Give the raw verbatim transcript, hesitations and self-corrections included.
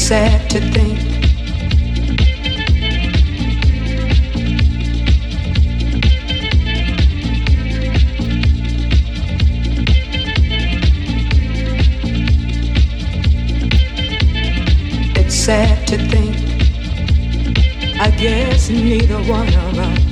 sad to think it's sad to think I guess neither one of us